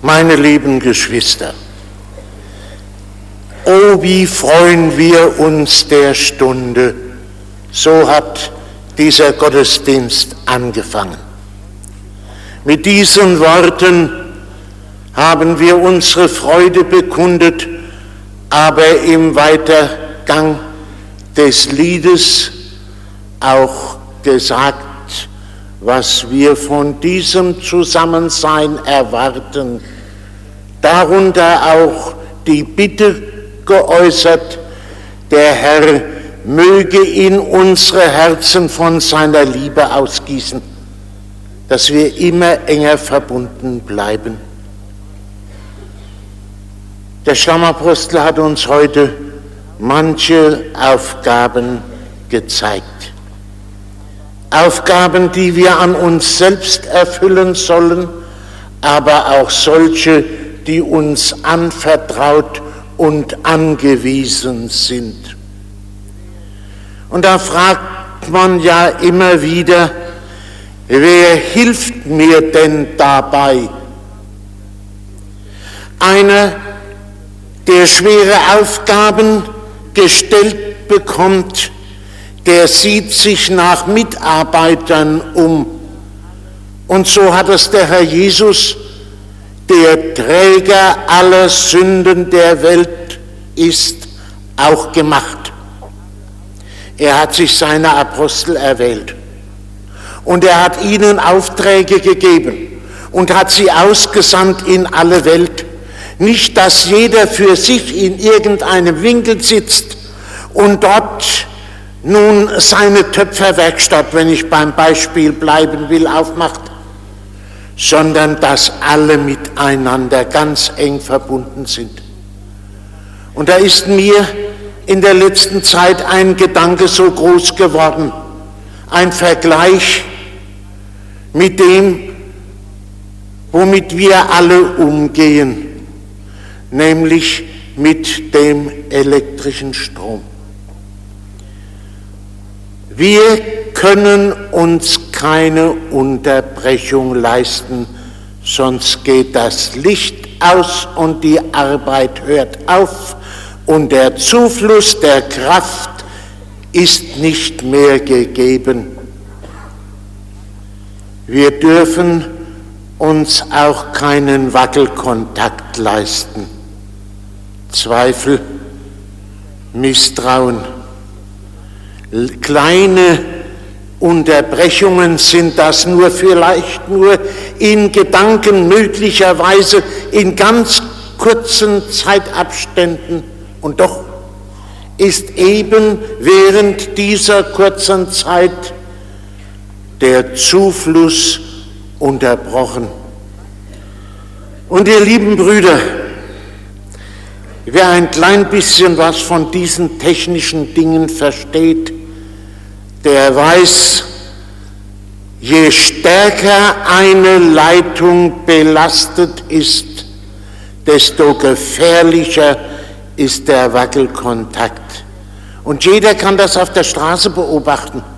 Meine lieben Geschwister, oh, wie freuen wir uns der Stunde, so hat dieser Gottesdienst angefangen. Mit diesen Worten haben wir unsere Freude bekundet, aber im Weitergang des Liedes auch gesagt, was wir von diesem Zusammensein erwarten. Darunter auch die Bitte geäußert, der Herr möge in unsere Herzen von seiner Liebe ausgießen, dass wir immer enger verbunden bleiben. Der Stammapostel hat uns heute manche Aufgaben gezeigt. Aufgaben, die wir an uns selbst erfüllen sollen, aber auch solche, die uns anvertraut und angewiesen sind. Und da fragt man ja immer wieder, wer hilft mir denn dabei? Einer, der schwere Aufgaben gestellt bekommt, der sieht sich nach Mitarbeitern um. Und so hat es der Herr Jesus, der Träger aller Sünden der Welt ist, auch gemacht. Er hat sich seine Apostel erwählt und er hat ihnen Aufträge gegeben und hat sie ausgesandt in alle Welt. Nicht, dass jeder für sich in irgendeinem Winkel sitzt und dort nun seine Töpferwerkstatt, wenn ich beim Beispiel bleiben will, aufmacht, sondern dass alle miteinander ganz eng verbunden sind. Und da ist mir in der letzten Zeit ein Gedanke so groß geworden, ein Vergleich mit dem, womit wir alle umgehen, nämlich mit dem elektrischen Strom. Wir können uns keine Unterbrechung leisten, sonst geht das Licht aus und die Arbeit hört auf und der Zufluss der Kraft ist nicht mehr gegeben. Wir dürfen uns auch keinen Wackelkontakt leisten. Zweifel, Misstrauen. Kleine Unterbrechungen sind das vielleicht nur in Gedanken, möglicherweise in ganz kurzen Zeitabständen. Und doch ist eben während dieser kurzen Zeit der Zufluss unterbrochen. Und ihr lieben Brüder, wer ein klein bisschen was von diesen technischen Dingen versteht, der weiß, je stärker eine Leitung belastet ist, desto gefährlicher ist der Wackelkontakt. Und jeder kann das auf der Straße beobachten.